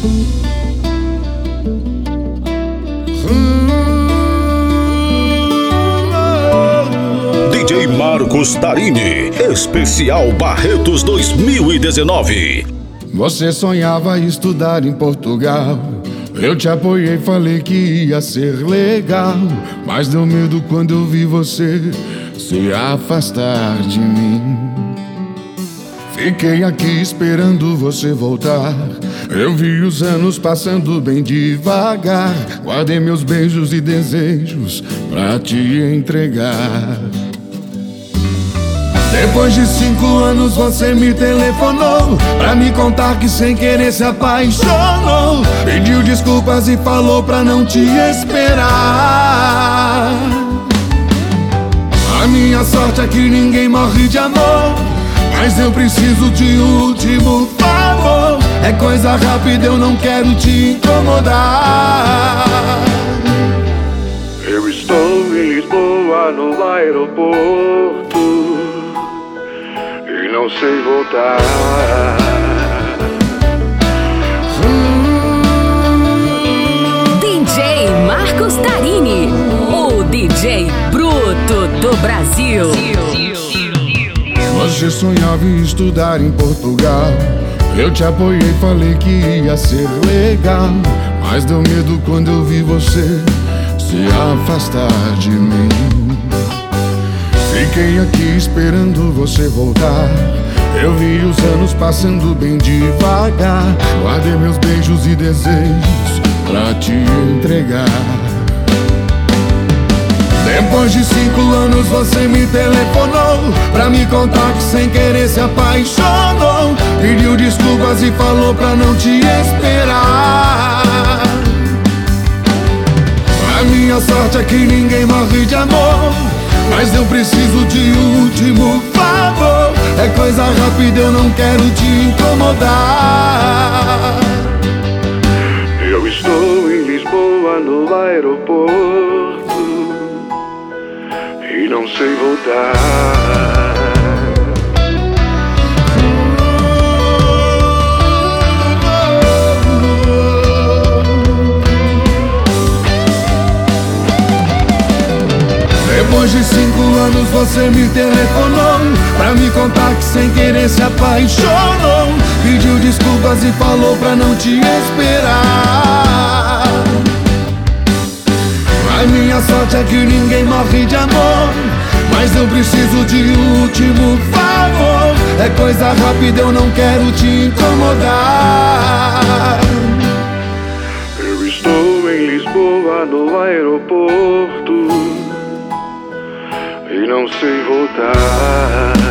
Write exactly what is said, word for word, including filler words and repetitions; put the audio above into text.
D J Marcos Tarini, especial Barretos dois mil e dezenove. Você sonhava estudar em Portugal, eu te apoiei, falei que ia ser legal, mas deu medo quando eu vi você se afastar de mim. Fiquei aqui esperando você voltar, eu vi os anos passando bem devagar. Guardei meus beijos e desejos pra te entregar. Depois de cinco anos você me telefonou pra me contar que sem querer se apaixonou. Pediu desculpas e falou pra não te esperar. A minha sorte é que ninguém morre de amor, mas eu preciso de um último favor. É coisa rápida, eu não quero te incomodar. Eu estou em Lisboa no aeroporto e não sei voltar. D J Marcos Tarini, o D J bruto do Brasil. Você sonhava em estudar em Portugal, eu te apoiei, falei que ia ser legal, mas deu medo quando eu vi você se afastar de mim. Fiquei aqui esperando você voltar, eu vi os anos passando bem devagar. Guardei meus beijos e desejos pra te entregar. Depois de cinco anos você me telefonou pra me contar que sem querer se apaixonou. Pediu desculpas e falou pra não te esperar. A minha sorte é que ninguém morre de amor, mas eu preciso de um último favor. É coisa rápida, eu não quero te incomodar. Eu estou em Lisboa no aeroporto e não sei voltar. Depois de cinco anos você me telefonou pra me contar que sem querer se apaixonou. Pediu desculpas e falou pra não te esperar. A minha sorte é que ninguém morre de amor, mas eu preciso de um último favor. É coisa rápida, eu não quero te incomodar. Eu estou em Lisboa no aeroporto e não sei voltar.